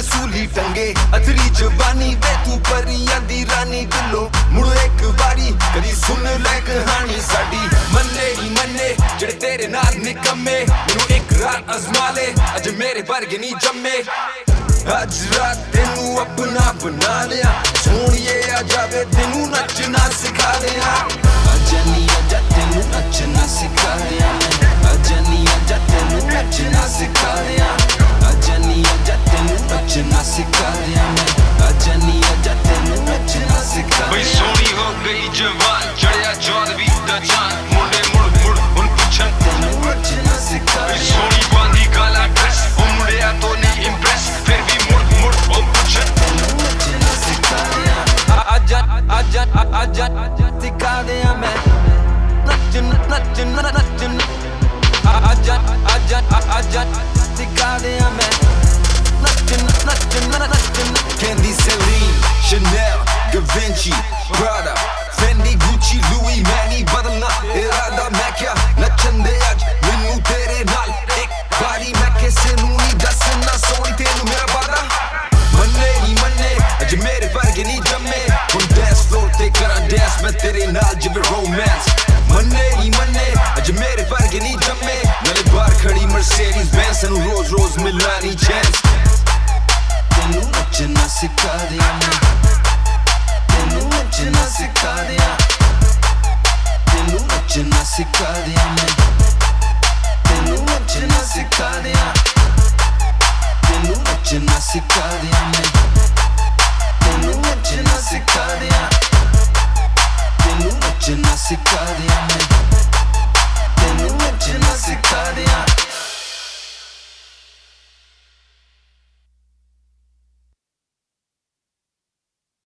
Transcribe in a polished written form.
सूली टंगे अथरी जवानी वे तू परियां दी रानी दिलो मुड़ एक बारी कदी सुन लै कहानी साडी मन्ने ही मन्ने जेड़े तेरे नाल निकम्मे मैनू एक रात अजमा ले अज मेरे वर्गे नहीं जम्मे अज रात तेनू अपना बना लिया सोनिए आ जावे तेनू नचना सिखा दिया अजनी अजा तेनू नचना सिखा दिया अजनी अजा तेनू नचना सिखा दिया अजनी अजा तेनू नचना सिखा दिया अजनी अजा तेनू नचना सिखा बई सोनी हो गई जवान चढ़िया चौदवी दा जान मुंडे मुड़ मुड़ उन पुछन तेनू नचना सिखा बई सोनी बांधी काला ड्रेस ओ मुंडिया तो नहीं इंप्रेस फिर भी मुड़ मुड़ ओ पुछन तेनू नचना सिखा दिया आजा आजा आजा सिखा दिया मैं नचना नचना नचना आजा आजा आजा सिखा दिया मैं नचना नचना नचना Candy Celine Chanel Givenchy Prada Fendi Gucci Louis Manny बदलना इरादा मैं क्या नचन दे अज मैनू तेरे नाल एक बारी मैं किसे नू नहीं दसना सोनी तेनू मेरा वादा मन्ने ही मन्ने अज मेरे वर्गे नहीं जम्मे हुण dance floor ते करां dance मैं तेरे नाल जिवें romance मन्ने ही मन्ने अज मेरे वर्गे नहीं जम्मे नाले बाहर खड़ी Mercedes Benz सानू रोज रोज मिलानी chance तेनू नचना सिखा दिया मैं तेनू नचना सिखा दिया तेनू नचना सिखा दिया मैं तेनू नचना सिखा दिया तेनू नचना सिखा दिया मैं